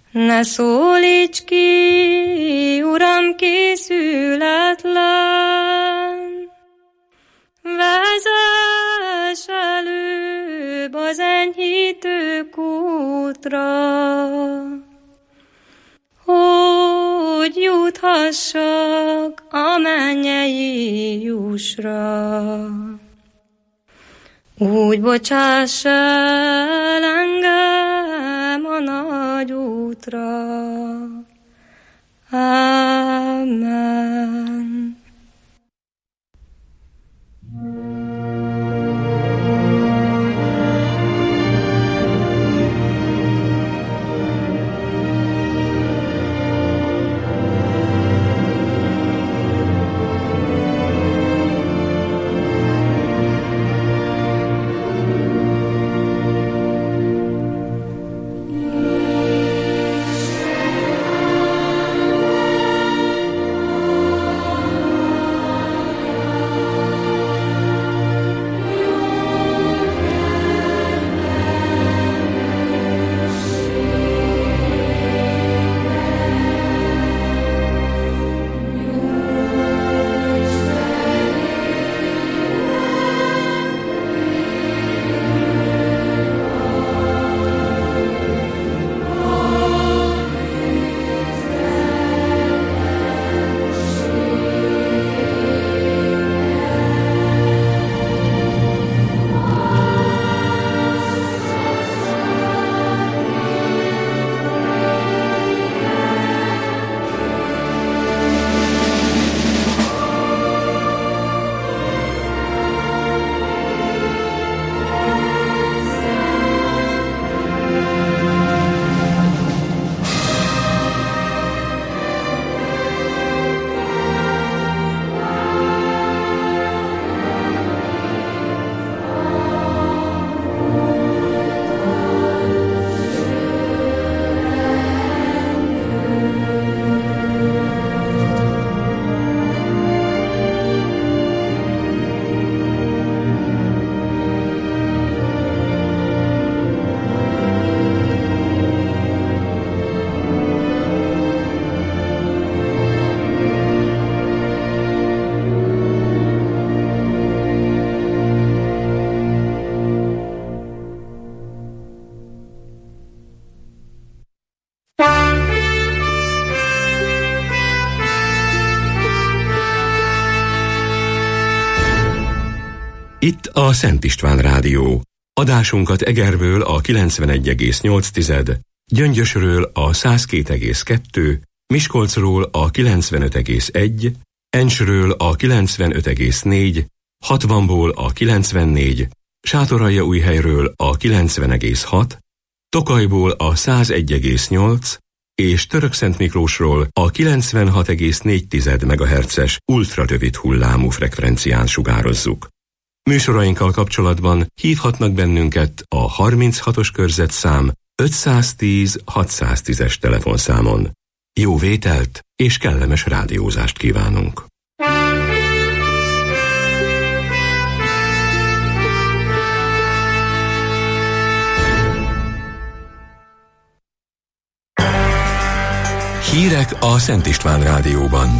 Ne szólíts ki, Uram, készületlen, vezess előbb az enyhítő kútra, hogy juthassak a mennyei jussra. Úgy bocsáss el engem a nagy útra. Amen. Itt a Szent István Rádió. Adásunkat Egerből a 91,8, Gyöngyösről a 102,2, Miskolcról a 95,1, Encsről a 95,4, Hatvanból a 94, Sátoraljaújhelyről a 90,6, Tokajból a 101,8 és Törökszentmiklósról a 96,4 MHz-es ultrarövid hullámú frekvencián sugározzuk. Műsorainkkal kapcsolatban hívhatnak bennünket a 36-os körzetszám 510-610-es telefonszámon. Jó vételt és kellemes rádiózást kívánunk! Hírek a Szent István Rádióban.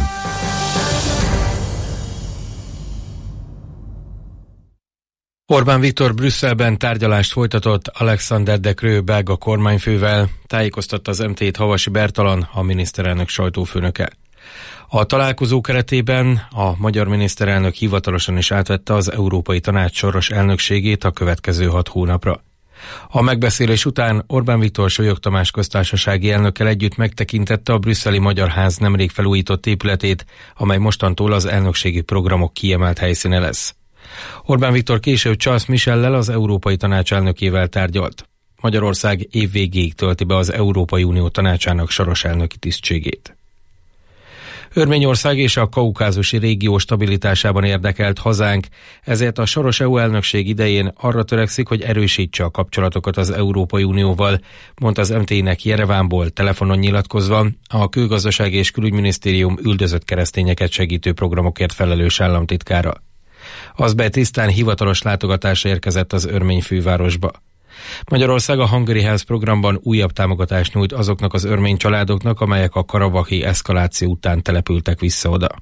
Orbán Viktor Brüsszelben tárgyalást folytatott Alexander De Croo belga kormányfővel, tájékoztatta az MT-t Havasi Bertalan, a miniszterelnök sajtófőnöke. A találkozó keretében a magyar miniszterelnök hivatalosan is átvette az Európai Tanács soros elnökségét a következő 6 hónapra. A megbeszélés után Orbán Viktor Solyog Tamás köztársasági elnökkel együtt megtekintette a brüsszeli Magyar Ház nemrég felújított épületét, amely mostantól az elnökségi programok kiemelt helyszíne lesz. Orbán Viktor később Charles Michellel, az Európai Tanács elnökével tárgyalt. Magyarország évvégéig tölti be az Európai Unió Tanácsának soros elnöki tisztségét. Örményország és a kaukázusi régió stabilitásában érdekelt hazánk, ezért a soros EU elnökség idején arra törekszik, hogy erősítse a kapcsolatokat az Európai Unióval, mondta az MT-nek Jerevánból telefonon nyilatkozva a Külgazdasági és Külügyminisztérium üldözött keresztényeket segítő programokért felelős államtitkára. Azbej Tisztán hivatalos látogatásra érkezett az örmény fővárosba. Magyarország a Hungary Health programban újabb támogatást nyújt azoknak az örmény családoknak, amelyek a karabahi eszkaláció után települtek vissza oda.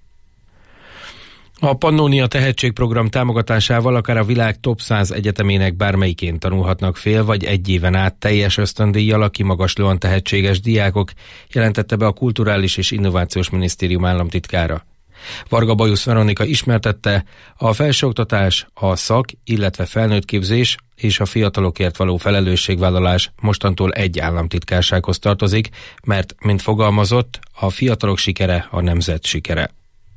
A Pannonia Tehetségprogram támogatásával akár a világ top 100 egyetemének bármelyikén tanulhatnak fél vagy egy éven át teljes ösztöndíjjal a kimagaslóan tehetséges diákok, jelentette be a Kulturális és Innovációs Minisztérium államtitkára. Varga Bajusz Veronika ismertette, a felsőoktatás, a szak, illetve felnőttképzés és a fiatalokért való felelősségvállalás mostantól egy államtitkársághoz tartozik, mert, mint fogalmazott, a fiatalok sikere a nemzet sikere.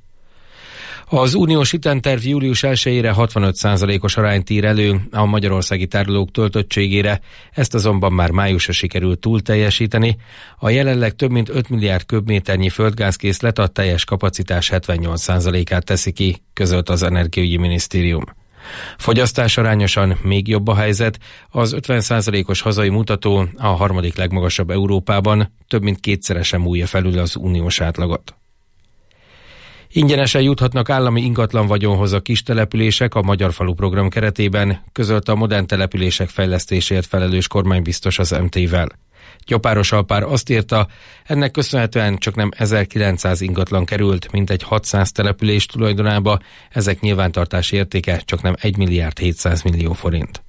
Az uniós hitelterv július 1-ére 65%-os arányt ír elő a magyarországi tárolók töltöttségére, ezt azonban már májusra sikerült túl teljesíteni. A jelenleg több mint 5 milliárd köbméternyi földgázkészlet a teljes kapacitás 78%-át teszi ki, közölt az Energiaügyi Minisztérium. Fogyasztás arányosan még jobb a helyzet, az 50%-os hazai mutató a harmadik legmagasabb Európában, több mint kétszeresen múlja felül az uniós átlagot. Ingyenesen juthatnak állami ingatlan vagyonhoz a kis települések a Magyar Falu program keretében, közölte a modern települések fejlesztéséért felelős kormánybiztos az MT-vel. Gyopáros Alpár azt írta, ennek köszönhetően csaknem 1900 ingatlan került, mintegy 600 település tulajdonába, ezek nyilvántartási értéke csaknem 1 milliárd 700 millió forint.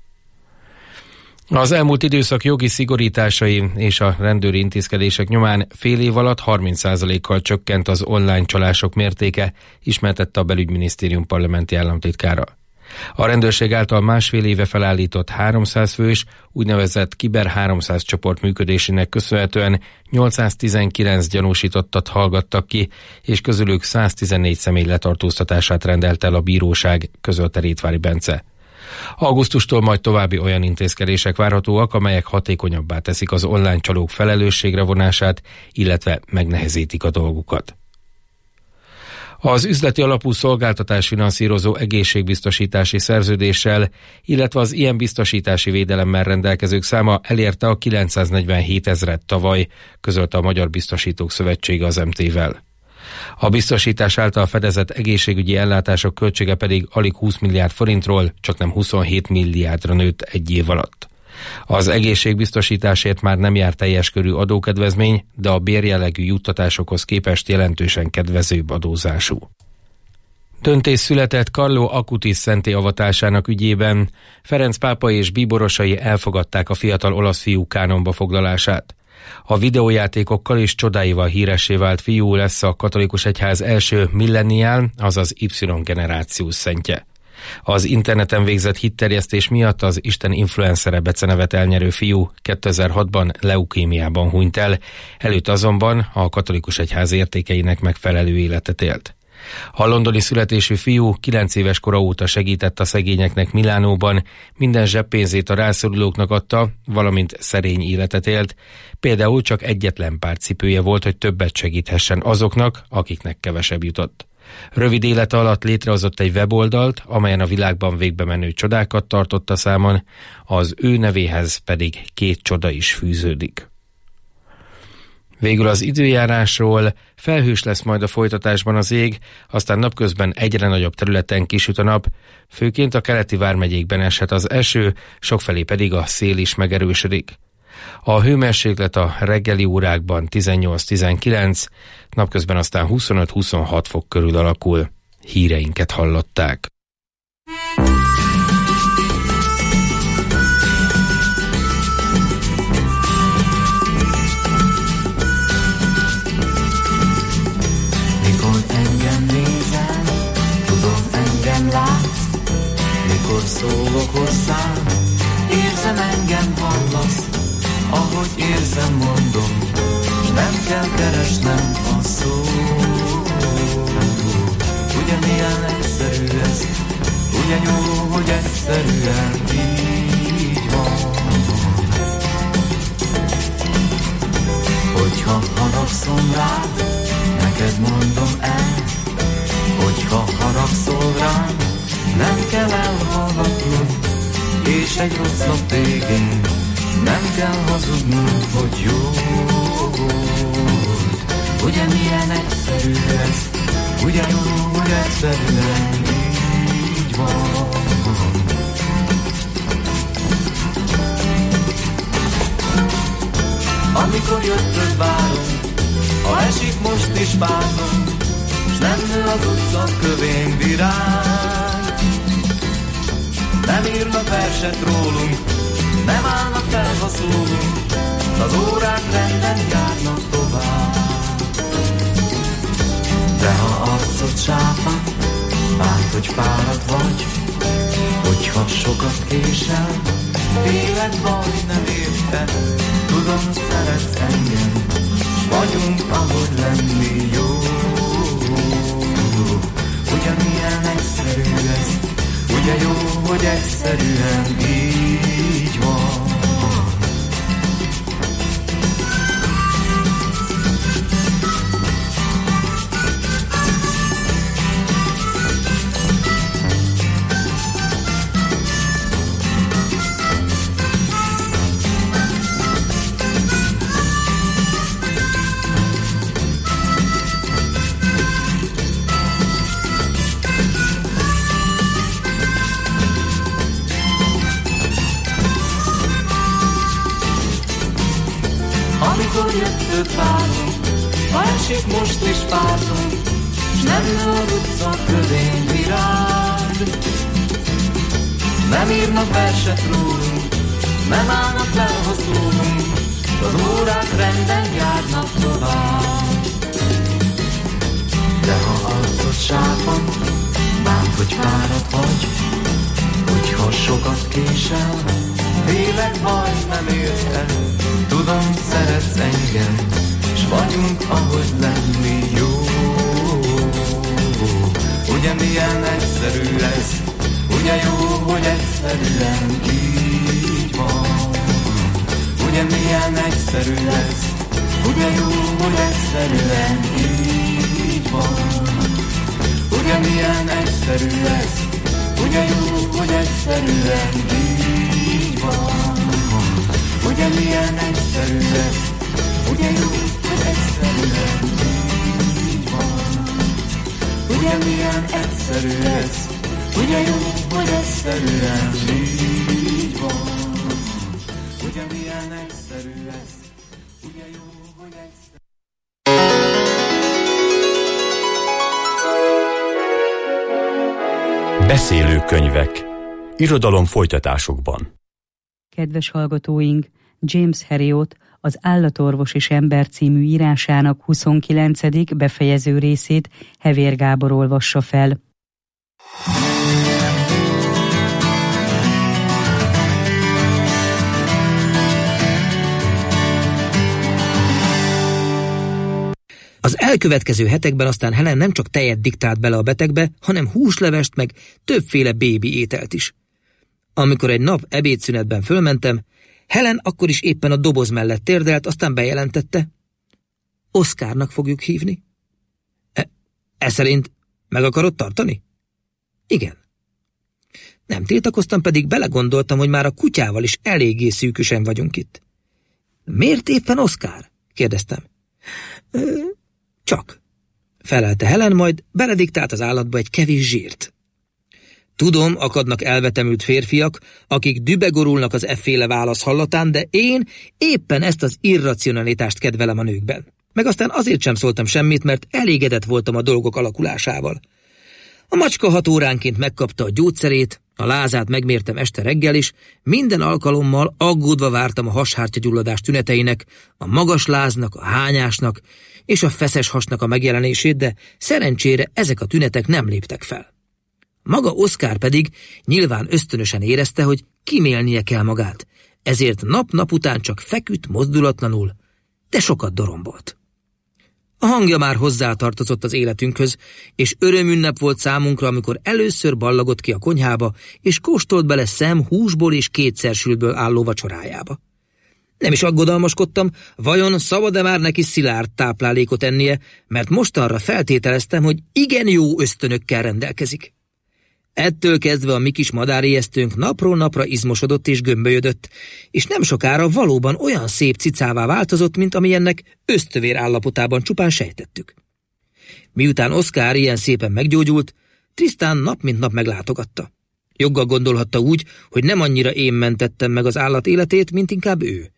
Az elmúlt időszak jogi szigorításai és a rendőri intézkedések nyomán fél év alatt 30%-kal csökkent az online csalások mértéke, ismertette a Belügyminisztérium parlamenti államtitkára. A rendőrség által másfél éve felállított 300 fős, úgynevezett Kiber 300 csoport működésének köszönhetően 819 gyanúsítottat hallgattak ki, és közülük 114 személy letartóztatását rendelt el a bíróság, közölte Rétvári Bence. Augusztustól majd további olyan intézkedések várhatóak, amelyek hatékonyabbá teszik az online csalók felelősségre vonását, illetve megnehezítik a dolgukat. Az üzleti alapú szolgáltatás finanszírozó egészségbiztosítási szerződéssel, illetve az ilyen biztosítási védelemmel rendelkezők száma elérte a 947 000-et tavaly, közölte a Magyar Biztosítók Szövetsége az MT-vel. A biztosítás által fedezett egészségügyi ellátások költsége pedig alig 20 milliárd forintról csaknem 27 milliárdra nőtt egy év alatt. Az egészségbiztosításért már nem jár teljes körű adókedvezmény, de a bérjellegű juttatásokhoz képest jelentősen kedvezőbb adózású. Döntés született Carlo Acutis szentté avatásának ügyében. Ferenc pápa és bíborosai elfogadták a fiatal olasz fiú kánonba foglalását. A videójátékokkal és csodáival híressé vált fiú lesz a katolikus egyház első millenniál, azaz Y-generációs szentje. Az interneten végzett hitterjesztés miatt az Isten influencere becenevet elnyerő fiú 2006-ban leukémiában hunyt el, előtte azonban a katolikus egyház értékeinek megfelelő életet élt. A londoni születésű fiú 9 éves kora óta segített a szegényeknek Milánóban, minden zseppénzét a rászorulóknak adta, valamint szerény életet élt. Például csak egyetlen pár cipője volt, hogy többet segíthessen azoknak, akiknek kevesebb jutott. Rövid élete alatt létrehozott egy weboldalt, amelyen a világban végbe menő csodákat tartotta számon, az ő nevéhez pedig 2 csoda is fűződik. Végül az időjárásról: felhős lesz majd a folytatásban az ég, aztán napközben egyre nagyobb területen kisüt a nap, főként a keleti vármegyékben eshet az eső, sokfelé pedig a szél is megerősödik. A hőmérséklet a reggeli órákban 18-19, napközben aztán 25-26 fok körül alakul. Híreinket hallották. Mikor szólok hozzám, érzem, engem hallasz, ahogy érzem, mondom, s nem kell keresnem a szót. Ugye milyen egyszerű ez, ugye jó, hogy egyszerűen így van. Hogyha haragszom rád, neked mondom el, hogyha haragszol rám, nem kell elhallgatnod, és egy rossz nap végén nem kell hazudnod, hogy jó volt. Ugye milyen egyszerű ez, ugye jó, hogy egyszerűen így van. amikor jöttöd várom, ha esik most is pártom, s nem nő az utca kövén virág. Nem írnak verset rólunk, nem állnak fel, ha szólunk, az órák renden járnak tovább. De ha arcod sápat, bánt, hogy fáradt vagy, hogyha sokat késel, tényleg baj nem érte, tudom, szeretsz engem, s vagyunk, ahogy lenni jó. Ugyan milyen egyszerű ez, ugye jó, hogy egyszerűen így van. Amikor jöttöd várom, ha esik most is pártom, s nem nő az utca kövén virág. Nem írnak verset rólunk, nem állnak fel, ha szólunk, az órák renden járnak tovább. De ha arcod sápan, bánt, hogy fáradt vagy, hogyha sokat késel, tényleg baj nem érted, tudom, szeretsz engem, s vagyunk, ahogy lenni jó. Ugye milyen egyszerű ez, ugye jó, hogy egyszerűen így van. Ugye milyen egyszerű ez, ugye jó, hogy egyszerűen így van. Ugye milyen egyszerű ez, ugye jó, hogy egyszerűen így van. Ugye milyen egyszerű ez, ugye jó, hogy egyszerűen így van. Ugye milyen egyszerű ez, ugye jó, hogy egyszerűen így van. Ugye milyen egyszerű ez, ugye jó, hogy egyszerűen. Beszélőkönyvek. Irodalom folytatásokban. Kedves hallgatóink, James Herriot az Állatorvos és ember című írásának 29. befejező részét Hevér Gábor olvassa fel. Az elkövetkező hetekben aztán Helen nem csak tejet diktált bele a betegbe, hanem húslevest meg többféle bébi ételt is. Amikor egy nap ebédszünetben fölmentem, Helen akkor is éppen a doboz mellett térdelt, aztán bejelentette. Oszkárnak fogjuk hívni. Ez szerint meg akarod tartani? Igen. Nem tiltakoztam, pedig belegondoltam, hogy már a kutyával is eléggé szűkösen vagyunk itt. Miért éppen Oszkár? Kérdeztem. Csak, felelte Helen, majd belediktált az állatba egy kevés zsírt. Tudom, akadnak elvetemült férfiak, akik dübegorulnak az efféle válasz hallatán, de én éppen ezt az irracionalitást kedvelem a nőkben. Meg aztán azért sem szóltam semmit, mert elégedett voltam a dolgok alakulásával. A macska 6 óránként megkapta a gyógyszerét, a lázát megmértem este reggel is, minden alkalommal aggódva vártam a hashártyagyulladás tüneteinek, a magas láznak, a hányásnak és a feszes hasnak a megjelenését, de szerencsére ezek a tünetek nem léptek fel. Maga Oszkár pedig nyilván ösztönösen érezte, hogy kimélnie kell magát, ezért nap-nap után csak feküdt mozdulatlanul, de sokat dorombolt. A hangja már hozzátartozott az életünkhöz, és örömünnep volt számunkra, amikor először ballagott ki a konyhába, és kóstolt bele szem húsból és 2 sültből álló vacsorájába. Nem is aggodalmaskodtam, vajon szabad-e már neki szilárd táplálékot ennie, mert mostanra feltételeztem, hogy igen jó ösztönökkel rendelkezik. Ettől kezdve a mi kis madárijesztőnk napról napra izmosodott és gömbölyödött, és nem sokára valóban olyan szép cicává változott, mint amilyennek ösztövér állapotában csupán sejtettük. Miután Oszkár ilyen szépen meggyógyult, Tristan nap mint nap meglátogatta. Joggal gondolhatta úgy, hogy nem annyira én mentettem meg az állat életét, mint inkább ő.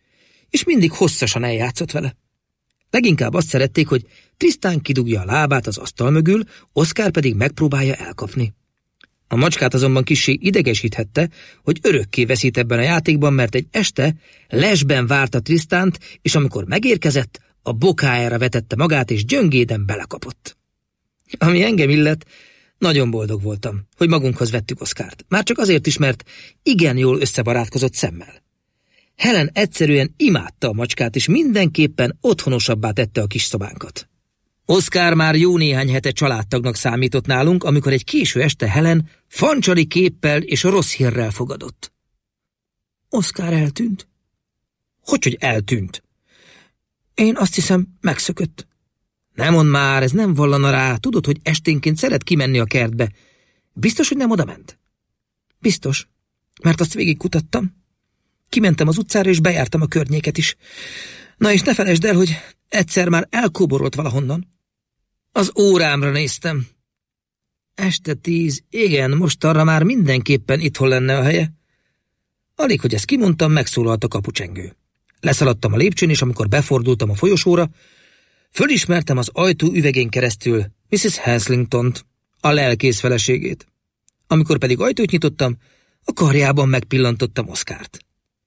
és mindig hosszasan eljátszott vele. Leginkább azt szerették, hogy Tristan kidugja a lábát az asztal mögül, Oscar pedig megpróbálja elkapni. A macskát azonban kissé idegesíthette, hogy örökké veszít ebben a játékban, mert egy este lesben várta Tristant, és amikor megérkezett, a bokájára vetette magát, és gyöngéden belekapott. Ami engem illet, nagyon boldog voltam, hogy magunkhoz vettük Oscart. Már csak azért is, mert igen jól összebarátkozott Sammel. Helen egyszerűen imádta a macskát, és mindenképpen otthonosabbá tette a kis szobánkat. Oscar már jó néhány hete családtagnak számított nálunk, amikor egy késő este Helen fancsali képpel és rossz hírrel fogadott. Oscar eltűnt. Hogy eltűnt? Én azt hiszem, megszökött. Ne mondd már, ez nem vallana rá, tudod, hogy esténként szeret kimenni a kertbe. Biztos, hogy nem odament? Biztos, mert azt végigkutattam. Kimentem az utcára, és bejártam a környéket is. Na és ne felejtsd el, hogy egyszer már elkóborolt valahonnan. Az órámra néztem. Este 10, igen, most arra már mindenképpen itthon lenne a helye. Alig, hogy ezt kimondtam, megszólalt a kapucsengő. Leszaladtam a lépcsőn, és amikor befordultam a folyosóra, fölismertem az ajtó üvegén keresztül Mrs. Haslingtont, a lelkész feleségét. Amikor pedig ajtót nyitottam, a karjában megpillantottam Oscart.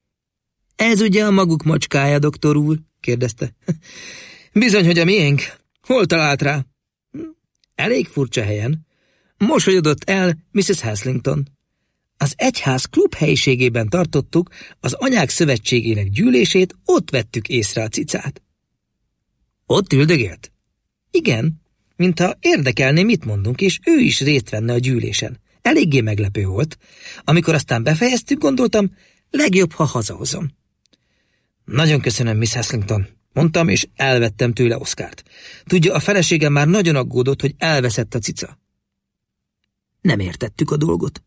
Ez ugye a maguk macskája, doktor úr? Kérdezte. Bizony, hogy a miénk. Hol talált rá? Elég furcsa helyen. Mosolyodott el Mrs. Haslington. Az egyház klub helyiségében tartottuk az anyák szövetségének gyűlését, ott vettük észre a cicát. Ott üldögélt? Igen, mintha érdekelné, mit mondunk, és ő is részt venne a gyűlésen. Eléggé meglepő volt. Amikor aztán befejeztük, gondoltam, legjobb, ha hazahozom. Nagyon köszönöm, Miss Haslington, mondtam, és elvettem tőle Oscart. Tudja, a feleségem már nagyon aggódott, hogy elveszett a cica. Nem értettük a dolgot.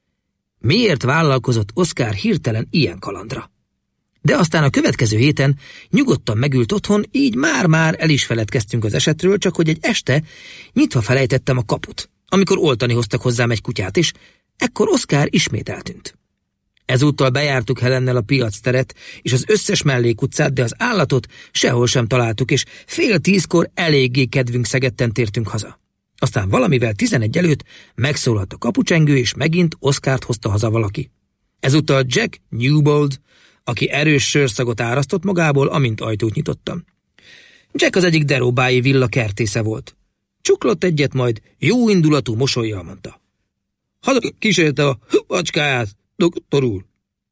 Miért vállalkozott Oscar hirtelen ilyen kalandra? De aztán a következő héten nyugodtan megült otthon, így már-már el is feledkeztünk az esetről, csak hogy egy este nyitva felejtettem a kaput, amikor oltani hoztak hozzám egy kutyát, és ekkor Oscar ismét eltűnt. Ezúttal bejártuk Helennel a piacteret és az összes mellékutcát, de az állatot sehol sem találtuk, és 9:30 eléggé kedvünk szegetten tértünk haza. Aztán valamivel 11 előtt megszólalt a kapucsengő, és megint Oscart hozta haza valaki. Ezúttal Jack Newbold, aki erős sörszagot árasztott magából, amint ajtót nyitottam. Jack az egyik derobái villa kertésze volt. Csuklott egyet, majd jó indulatú mosollyal mondta. Haza kísérte a macskáját, doktor úr.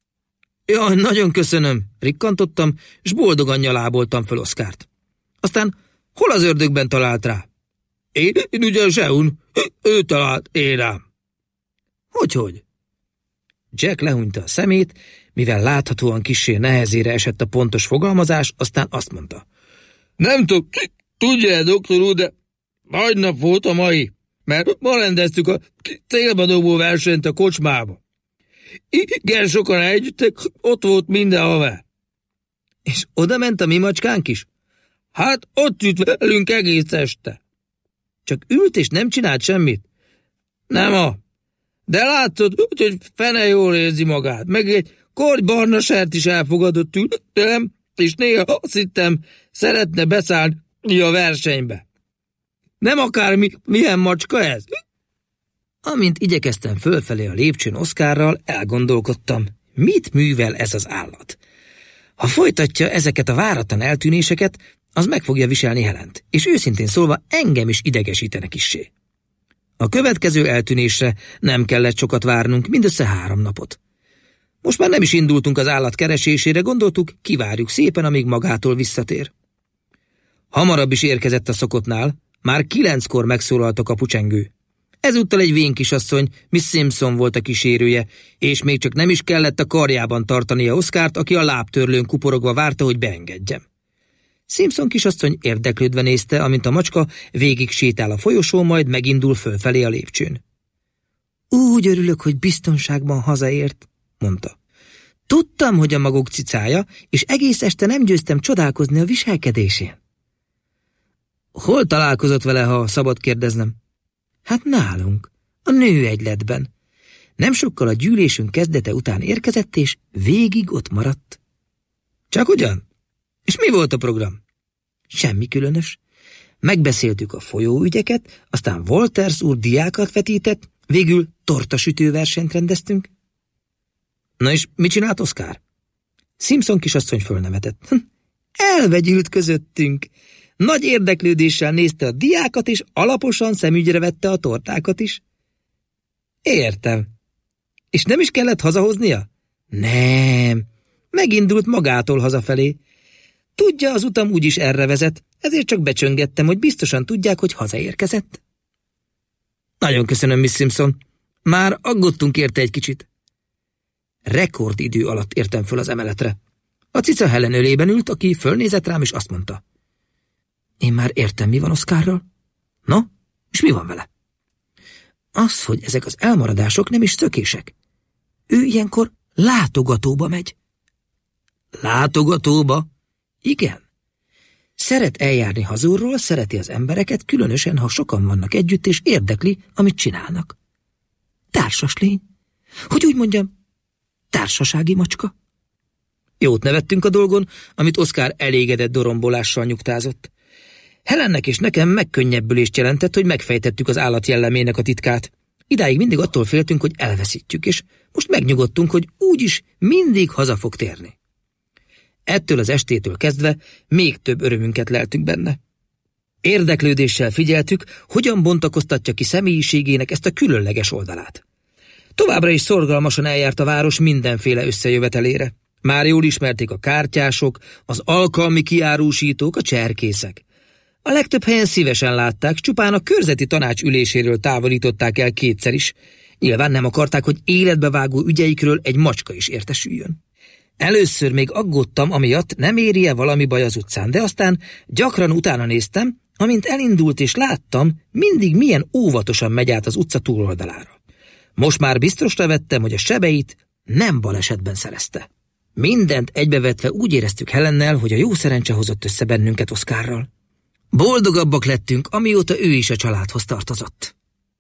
Jaj, nagyon köszönöm, rikkantottam, s boldogan nyaláboltam föl Oscart. Aztán hol az ördögben talált rá? Én ugyan sehun, ő talált én rám. Hogy? Jack lehúnyta a szemét, mivel láthatóan kissé nehezére esett a pontos fogalmazás, aztán azt mondta. Nem tudja, doktor úr, de nagy nap volt a mai, mert ma rendeztük a célba dobó versenyt a kocsmába. Igen, sokan együttek, ott volt minden haver. És oda ment a mi macskánk is? Hát ott ült velünk egész este. Csak ült és nem csinált semmit? Nem de látod, hogy fene jól érzi magát, meg egy korty barna sert is elfogadott tőlem, és néha azt hittem, szeretne beszállni a versenybe. Nem akár milyen macska ez? Amint igyekeztem fölfelé a lépcsőn Oscarral, elgondolkodtam, mit művel ez az állat. Ha folytatja ezeket a váratlan eltűnéseket, az meg fogja viselni Helent, és őszintén szólva engem is idegesítenek issé. A következő eltűnésre nem kellett sokat várnunk, mindössze 3 napot. Most már nem is indultunk az állat keresésére, gondoltuk, kivárjuk szépen, amíg magától visszatér. Hamarabb is érkezett a szokottnál, már 9-kor megszólalt a kapucsengő. Ezúttal egy vén kisasszony, Miss Simpson volt a kísérője, és még csak nem is kellett a karjában tartania Oscart, aki a lábtörlőn kuporogva várta, hogy beengedjem. Simpson kisasszony érdeklődve nézte, amint a macska végig sétál a folyosón, majd megindul fölfelé a lépcsőn. Úgy örülök, hogy biztonságban hazaért, mondta. Tudtam, hogy a maguk cicája, és egész este nem győztem csodálkozni a viselkedésén. Hol találkozott vele, ha szabad kérdeznem? Hát nálunk, a nőegyletben. Nem sokkal a gyűlésünk kezdete után érkezett, és végig ott maradt. Csak ugyan? És mi volt a program? Semmi különös. Megbeszéltük a folyóügyeket, aztán Walters úr diákat vetített, végül tortasütőversenyt rendeztünk. Na és mit csinált Oscar? Simpson kisasszony fölnevetett. Elvegyült közöttünk. Nagy érdeklődéssel nézte a diákat, és alaposan szemügyre vette a tortákat is. Értem. És nem is kellett hazahoznia? Nem. Megindult magától hazafelé. Tudja, az utam úgyis erre vezet, ezért csak becsöngettem, hogy biztosan tudják, hogy hazaérkezett. Nagyon köszönöm, Miss Simpson. Már aggódtunk érte egy kicsit. Rekordidő alatt értem föl az emeletre. A cica Helen ölében ült, aki fölnézett rám, és azt mondta. Én már értem, mi van Oscarral. No, és mi van vele? Az, hogy ezek az elmaradások nem is tökések. Ő ilyenkor látogatóba megy. Látogatóba? Igen. Szeret eljárni hazúrról, szereti az embereket, különösen, ha sokan vannak együtt, és érdekli, amit csinálnak. Társas lény. Hogy úgy mondjam, társasági macska. Jót nevettünk a dolgon, amit Oscar elégedett dorombolással nyugtázott. Helennek és nekem megkönnyebbülést jelentett, hogy megfejtettük az állat jellemének a titkát. Idáig mindig attól féltünk, hogy elveszítjük, és most megnyugodtunk, hogy úgyis mindig haza fog térni. Ettől az estétől kezdve még több örömünket leltünk benne. Érdeklődéssel figyeltük, hogyan bontakoztatja ki személyiségének ezt a különleges oldalát. Továbbra is szorgalmasan eljárt a város mindenféle összejövetelére. Már jól ismerték a kártyások, az alkalmi kiárusítók, a cserkészek. A legtöbb helyen szívesen látták, csupán a körzeti tanács üléséről távolították el kétszer is. Nyilván nem akarták, hogy életbevágó ügyeikről egy macska is értesüljön. Először még aggódtam, amiatt nem éri-e valami baj az utcán, de aztán gyakran utána néztem, amint elindult és láttam, mindig milyen óvatosan megy át az utca túloldalára. Most már biztosra vettem, hogy a sebeit nem balesetben szerezte. Mindent egybevetve úgy éreztük Helennel, hogy a jó szerencse hozott össze bennünket Oscarral. Boldogabbak lettünk, amióta ő is a családhoz tartozott.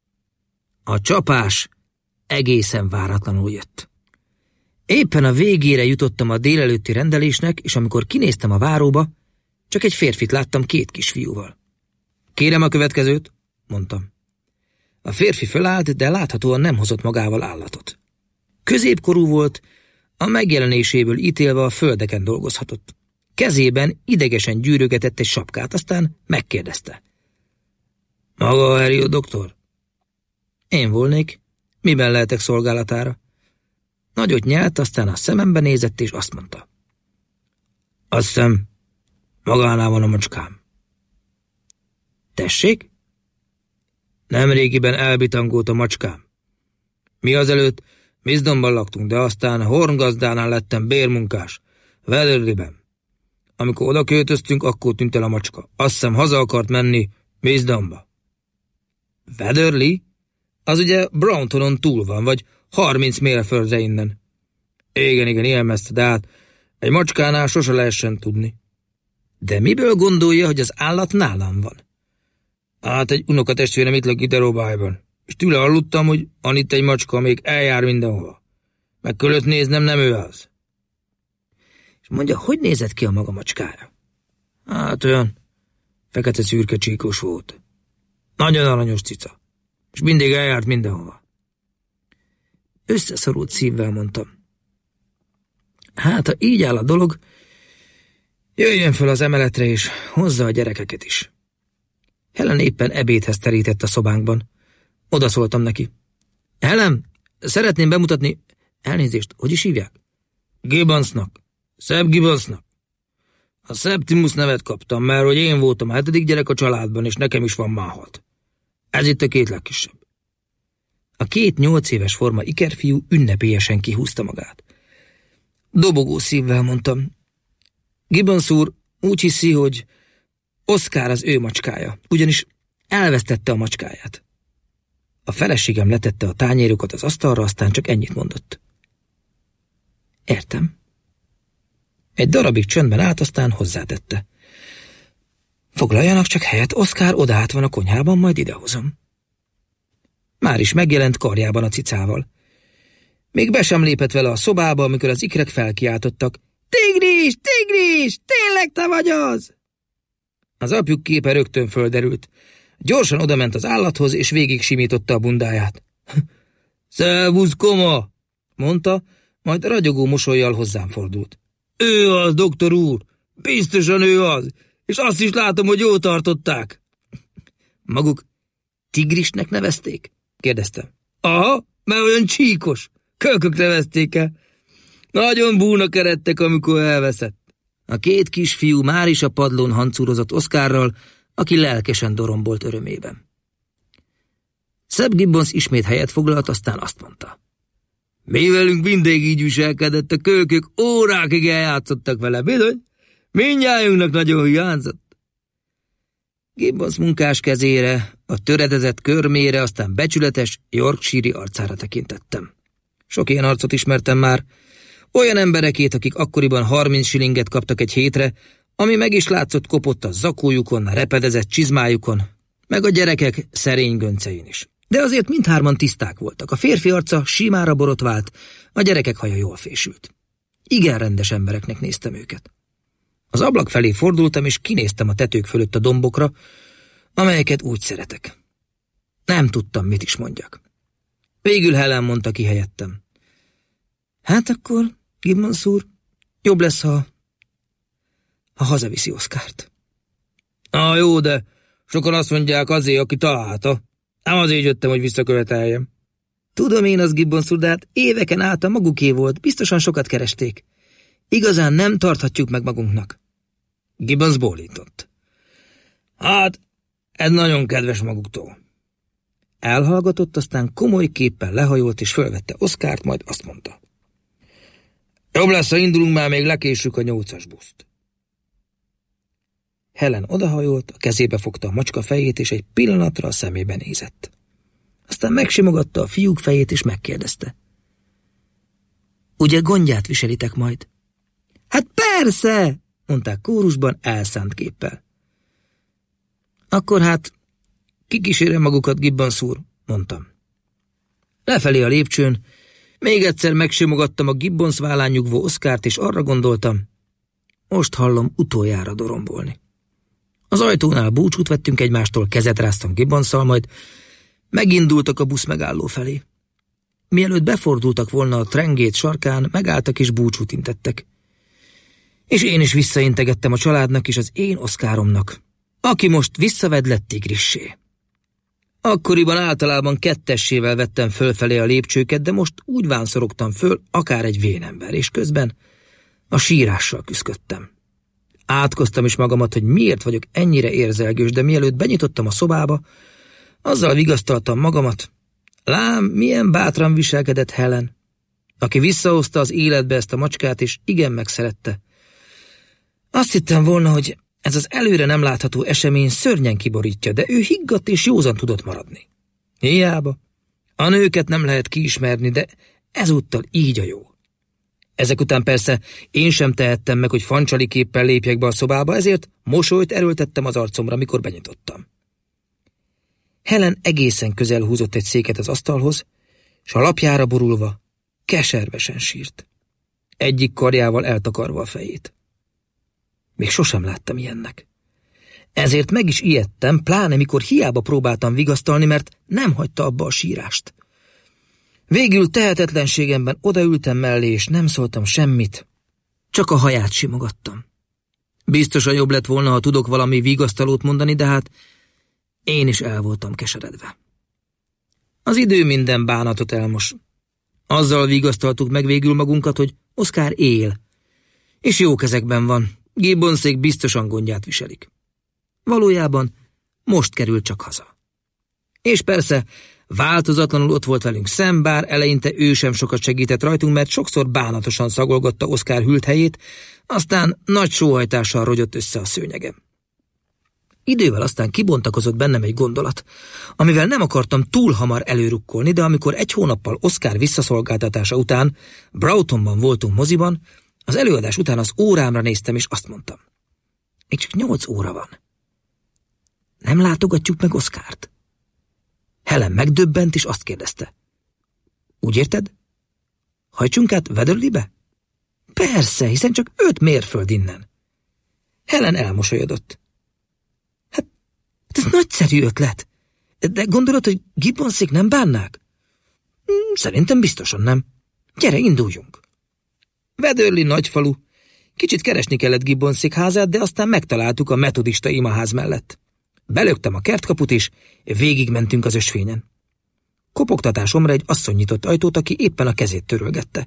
A csapás egészen váratlanul jött. Éppen a végére jutottam a délelőtti rendelésnek, és amikor kinéztem a váróba, csak egy férfit láttam 2 kisfiúval. Kérem a következőt, mondtam. A férfi fölállt, de láthatóan nem hozott magával állatot. Középkorú volt, a megjelenéséből ítélve a földeken dolgozhatott. Kezében idegesen gyűrögetett egy sapkát, aztán megkérdezte. Maga a Heriot doktor? Én volnék. Miben lehetek szolgálatára? Nagyot nyelt, aztán a szemembe nézett, és azt mondta. Azt hiszem, magánál van a macskám. Tessék? Nemrégiben elbitangolt a macskám. Mi azelőtt Wisdomban laktunk, de aztán Horn gazdánál lettem bérmunkás, Weatherlyben. Amikor oda költöztünk, akkor tűnt el a macska. Azt hiszem, haza akart menni Wisdomba. Weatherly? Az ugye Browntonon túl van, vagy 30 mérföldre innen. Igen, ilyen messze, de hát egy macskánál sose lehessen tudni. De miből gondolja, hogy az állat nálam van? Hát egy unokatestvérem itt lakik Derobájban, és tőle hallottam, hogy van itt egy macska, még eljár mindenhova. Meg körülött néznem, nem ő az. És mondja, hogy nézett ki a maga macskája? Hát olyan fekete szürke csíkos volt. Nagyon aranyos cica, és mindig eljárt mindenhova. Összeszorult szívvel mondtam. Hát, ha így áll a dolog, jöjjön föl az emeletre, és hozza a gyerekeket is. Helen éppen ebédhez terített a szobánkban. Oda szóltam neki. Helen, szeretném bemutatni... Elnézést, hogy is hívják? Gibbonsnak. Seb Gibbonsnak. A Septimus nevet kaptam, mert hogy én voltam a 7. gyerek a családban, és nekem is van már 6. Ez itt a 2 legkisebb. A 2 8 éves forma ikerfiú ünnepélyesen kihúzta magát. Dobogó szívvel mondtam. Gibbons úr úgy hiszi, hogy Oscar az ő macskája, ugyanis elvesztette a macskáját. A feleségem letette a tányérokat az asztalra, aztán csak ennyit mondott. Értem. Egy darabig csöndben állt, aztán hozzátette. Foglaljanak csak helyet, Oscar odaállt van a konyhában, majd idehozom. Már is megjelent karjában a cicával. Még be sem lépett vele a szobába, amikor az ikrek felkiáltottak. Tigris, Tigris, tényleg te vagy az? Az apjuk képe rögtön földerült. Gyorsan odament az állathoz, és végig simította a bundáját. Szervusz, koma, mondta, majd ragyogó mosollyal hozzám fordult. Ő az, doktor úr, biztosan ő az, és azt is látom, hogy jól tartották. Maguk Tigrisnek nevezték? Kérdeztem. Aha, mert olyan csíkos, kölkök nevezték el. Nagyon búnak eredtek, amikor elveszett. A két kisfiú már is a padlón hancúrozott Oscarral, aki lelkesen dorombolt örömében. Seb Gibbons ismét helyet foglalt, aztán azt mondta. Mi velünk mindig így viselkedett, a kölkök órákig eljátszottak vele, bizony? Mindnyájunknak nagyon hiányzott. Gibbons munkás kezére, a töredezett körmére, aztán becsületes, yorkshire-i arcára tekintettem. Sok ilyen arcot ismertem már, olyan emberekét, akik akkoriban 30 shillinget kaptak egy hétre, ami meg is látszott kopott a zakójukon, a repedezett csizmájukon, meg a gyerekek szerény göncein is. De azért mindhárman tiszták voltak, a férfi arca simára borotvált, a gyerekek haja jól fésült. Igen rendes embereknek néztem őket. Az ablak felé fordultam, és kinéztem a tetők fölött a dombokra, amelyeket úgy szeretek. Nem tudtam, mit is mondjak. Végül Helen mondta ki helyettem. Hát akkor, Gibbons úr, jobb lesz, ha hazaviszi Oscart. Jó, de sokan azt mondják azért, aki találta. Nem azért jöttem, hogy visszaköveteljem. Tudom én az, Gibbons úr, de hát éveken át a maguké volt, biztosan sokat keresték. Igazán nem tarthatjuk meg magunknak. Gibbons bólintott. Hát, ez nagyon kedves maguktól. Elhallgatott, aztán komoly képpel lehajolt és fölvette Oscart, majd azt mondta. Jobb lesz, ha indulunk, már még lekésük a 8-as buszt. Helen odahajolt, a kezébe fogta a macska fejét, és egy pillanatra a szemébe nézett. Aztán megsimogatta a fiúk fejét, és megkérdezte. Ugye gondját viselitek majd? Hát persze, mondták kórusban elszánt képpel. Akkor hát kikísérem magukat, Gibbons úr, mondtam. Lefelé a lépcsőn még egyszer megsimogattam a Gibbons vállán nyugvó Oscart, és arra gondoltam, most hallom utoljára dorombolni. Az ajtónál búcsút vettünk egymástól, kezet ráztam Gibbonsszal, majd megindultak a busz megálló felé. Mielőtt befordultak volna a Trangate sarkán, megálltak és búcsút intettek. És én is visszaintegettem a családnak és az én Oscaromnak, aki most visszavedlett Tigrissé. Akkoriban általában 2-essével vettem fölfelé a lépcsőket, de most úgy vánszorogtam föl, akár egy vénember, és közben a sírással küszködtem. Átkoztam is magamat, hogy miért vagyok ennyire érzelgős, de mielőtt benyitottam a szobába, azzal vigasztaltam magamat. Lám, milyen bátran viselkedett Helen, aki visszahozta az életbe ezt a macskát, és igen megszerette. Azt hittem volna, hogy ez az előre nem látható esemény szörnyen kiborítja, de ő higgadt és józan tudott maradni. Hiába. A nőket nem lehet kiismerni, de ezúttal így a jó. Ezek után persze én sem tehettem meg, hogy fancsali képpel lépjek be a szobába, ezért mosolyt erőltettem az arcomra, mikor benyitottam. Helen egészen közel húzott egy széket az asztalhoz, s a lapjára borulva keservesen sírt. Egyik karjával eltakarva a fejét. Még sosem láttam ilyennek. Ezért meg is ijedtem, pláne mikor hiába próbáltam vigasztalni, mert nem hagyta abba a sírást. Végül tehetetlenségemben odaültem mellé, és nem szóltam semmit, csak a haját simogattam. Biztosan jobb lett volna, ha tudok valami vigasztalót mondani, de hát én is el voltam keseredve. Az idő minden bánatot elmos. Azzal vigasztaltuk meg végül magunkat, hogy Oscar él, és jó kezekben van. Gibbonszék biztosan gondját viselik. Valójában most került csak haza. És persze változatlanul ott volt velünk Sam, bár eleinte ő sem sokat segített rajtunk, mert sokszor bánatosan szagolgatta Oscar hűlt helyét, aztán nagy sóhajtással rogyott össze a szőnyegem. Idővel aztán kibontakozott bennem egy gondolat, amivel nem akartam túl hamar előrukkolni, de amikor 1 hónappal Oscar visszaszolgáltatása után Broughtonban voltunk moziban, az előadás után az órámra néztem, és azt mondtam. Még csak 8 óra van. Nem látogatjuk meg Oscart? Helen megdöbbent, és azt kérdezte. Úgy érted? Hajtsunk át Weatherlybe? Persze, hiszen csak 5 mérföld innen. Helen elmosolyodott. Hát ez nagyszerű ötlet. De gondolod, hogy Gibbonsék nem bánnák? Szerintem biztosan nem. Gyere, induljunk. Wedderly nagy falu. Kicsit keresni kellett Gibbonsék házát, de aztán megtaláltuk a metodista imaház mellett. Belöktem a kertkaput, és végigmentünk az ösvényen. Kopogtatásomra egy asszony nyitott ajtót, aki éppen a kezét törölgette.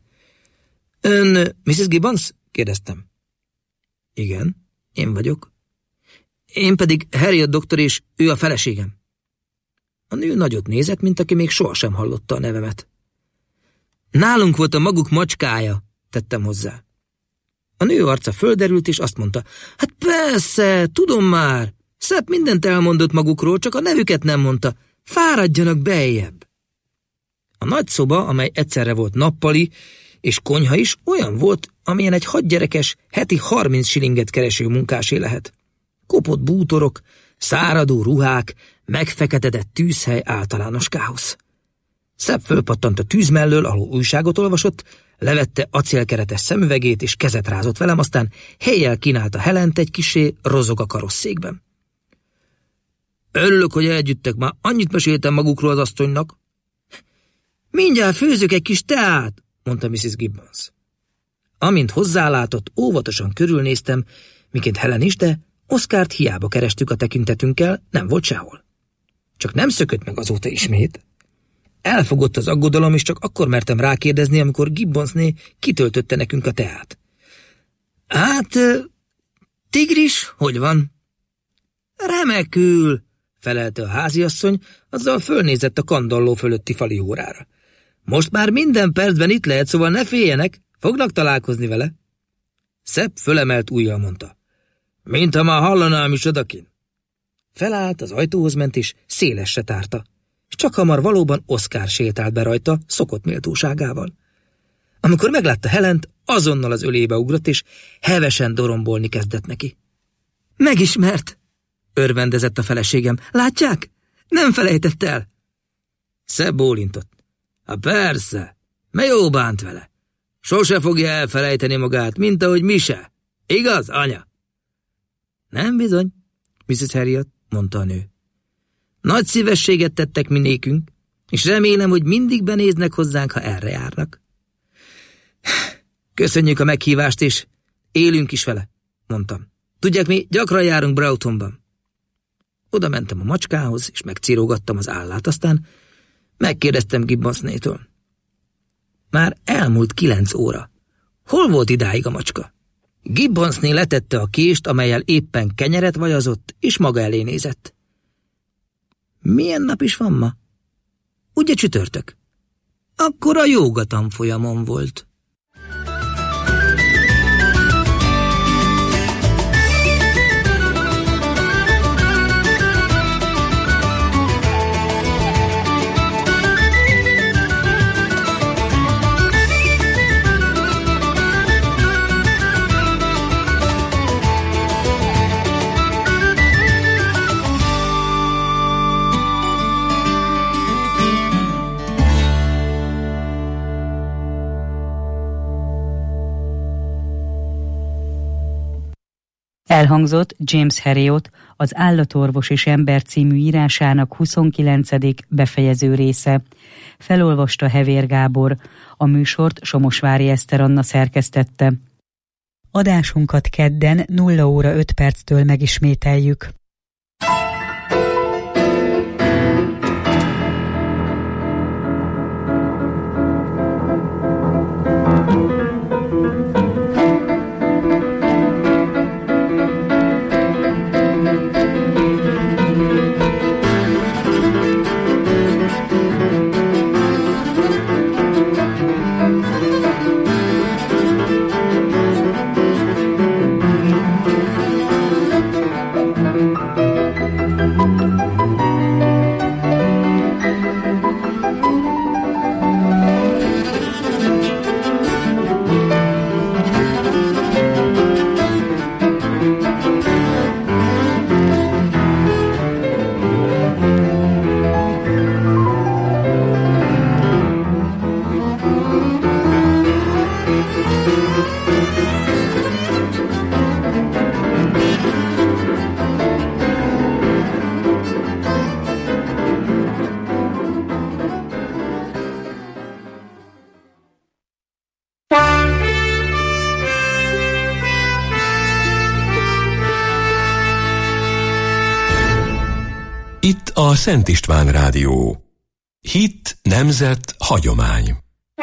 Ön Mrs. Gibbons? Kérdeztem. Igen, én vagyok. Én pedig Harriet doktor, és ő a feleségem. A nő nagyot nézett, mint aki még sohasem hallotta a nevemet. Nálunk volt a maguk macskája, tettem hozzá. A nő arca földerült, és azt mondta, hát persze, tudom már, Sepp mindent elmondott magukról, csak a nevüket nem mondta, fáradjanak beljebb. A nagy szoba, amely egyszerre volt nappali és konyha is, olyan volt, amilyen egy 6 gyerekes, heti 30 shillinget kereső munkásé lehet. Kopott bútorok, száradó ruhák, megfeketedett tűzhely, általános káosz. Sepp fölpattant a tűz mellől, ahol újságot olvasott, levette acélkeretes szemüvegét, és kezet rázott velem, aztán helyjel kínálta Helent egy kissé rozog a karosszékben. Örülök, hogy elgyüttek, már annyit meséltem magukról az asszonynak. Mindjárt főzök egy kis teát, mondta Mrs. Gibbons. Amint hozzálátott, óvatosan körülnéztem, miként Helen is, de Oscart hiába kerestük a tekintetünkkel, nem volt sehol. Csak nem szökött meg azóta ismét. Elfogott az aggodalom, és csak akkor mertem rákérdezni, amikor Gibbonsné kitöltötte nekünk a teát. Hát, Tigris, hogy van? Remekül, felelte a háziasszony, azzal fölnézett a kandalló fölötti fali órára. Most már minden percben itt lehet, szóval ne féljenek, fognak találkozni vele. Sepp fölemelt ujjal mondta. Mintha már hallanám is odakin. Felállt, az ajtóhoz ment, és szélesre tárta. És csak hamar valóban Oscar sétált be rajta, szokott méltóságával. Amikor meglátta Helent, azonnal az ölébe ugrott, és hevesen dorombolni kezdett neki. Megismert, örvendezett a feleségem. Látják? Nem felejtett el. Sepp bólintott. Ha persze, me jó bánt vele. Sose fogja elfelejteni magát, mint ahogy mi se. Igaz, anya? Nem bizony, Mrs. Harriet, mondta a nő. Nagy szívességet tettek mi nékünk, és remélem, hogy mindig benéznek hozzánk, ha erre járnak. Köszönjük a meghívást, és élünk is vele, mondtam. Tudják, mi gyakran járunk Broughtonban. Oda mentem a macskához, és megcírogattam az állát, aztán megkérdeztem Gibbonsnétől. Már elmúlt 9 óra. Hol volt idáig a macska? Gibbonsné letette a kést, amellyel éppen kenyeret vajazott, és maga elé nézett. Milyen nap is van ma? Ugye csütörtök? Akkor a jóga tanfolyamon volt. Elhangzott James Herriot, az Állatorvos és ember című írásának 29. befejező része. Felolvasta Hevér Gábor, a műsort Somosvári Eszter Anna szerkesztette. Adásunkat kedden 0 óra 5 perctől megismételjük. Itt a Szent István Rádió. Hit, nemzet, hagyomány.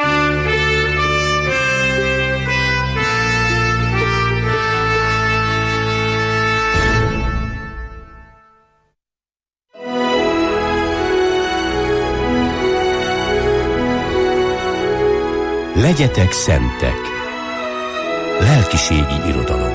Legyetek szentek. Lelkiségi irodalom.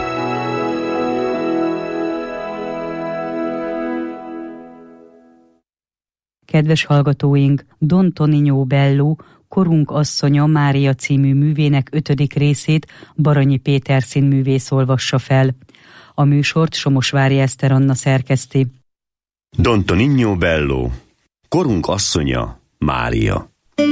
Kedves hallgatóink, Don Tonino Bello, Korunk asszonya Mária című művének 5. részét Baranyi Péter színművész olvassa fel. A műsort Somosvári Eszter Anna szerkeszti. Don Tonino Bello, Korunk asszonya Mária.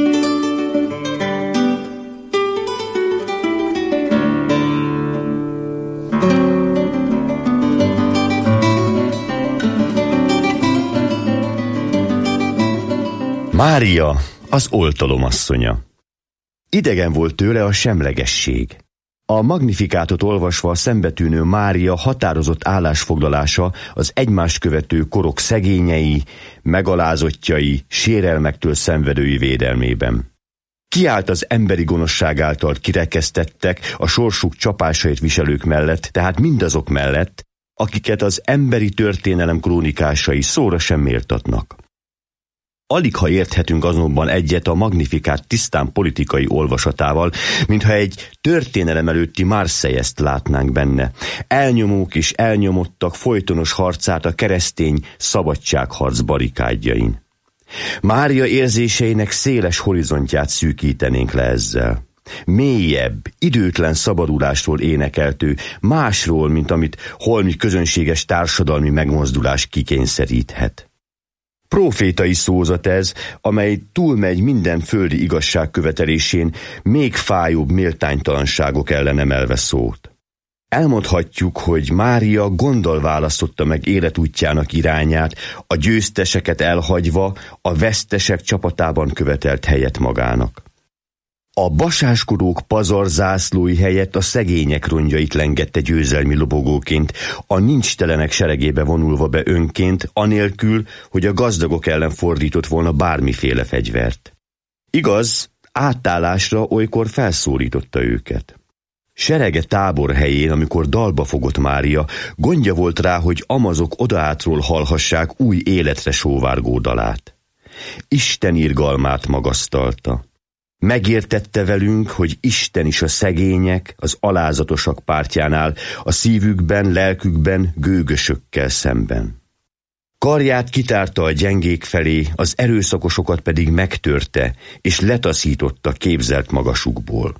Mária, az oltalomasszonya. Idegen volt tőle a semlegesség. A Magnifikátot olvasva szembetűnő Mária határozott állásfoglalása az egymást követő korok szegényei, megalázottjai, sérelmektől szenvedői védelmében. Kiállt az emberi gonoszság által kirekesztettek, a sorsuk csapásait viselők mellett, tehát mindazok mellett, akiket az emberi történelem krónikásai szóra sem méltatnak. Aligha érthetünk azonban egyet a Magnifikát tisztán politikai olvasatával, mintha egy történelem előtti Marseille-t látnánk benne. Elnyomók és elnyomottak folytonos harcát a keresztény szabadságharc barikádjain. Mária érzéseinek széles horizontját szűkítenénk le ezzel. Mélyebb, időtlen szabadulástól énekeltő, másról, mint amit holmi közönséges társadalmi megmozdulás kikényszeríthet. Profétai szózat ez, amely túlmegy minden földi igazság követelésén, még fájóbb méltánytalanságok ellen emelve szót. Elmondhatjuk, hogy Mária gonddal választotta meg életútjának irányát, a győzteseket elhagyva a vesztesek csapatában követelt helyet magának. A basáskodók pazarzászlói helyett a szegények rongyait lengette győzelmi lobogóként, a nincstelenek seregébe vonulva be önként, anélkül, hogy a gazdagok ellen fordított volna bármiféle fegyvert. Igaz, átállásra olykor felszólította őket. Serege táborhelyén, amikor dalba fogott Mária, gondja volt rá, hogy amazok odaátról hallhassák új életre sóvárgó dalát. Isten irgalmát magasztalta. Megértette velünk, hogy Isten is a szegények, az alázatosak pártjánál, a szívükben, lelkükben, gőgösökkel szemben. Karját kitárta a gyengék felé, az erőszakosokat pedig megtörte, és letaszította képzelt magasukból.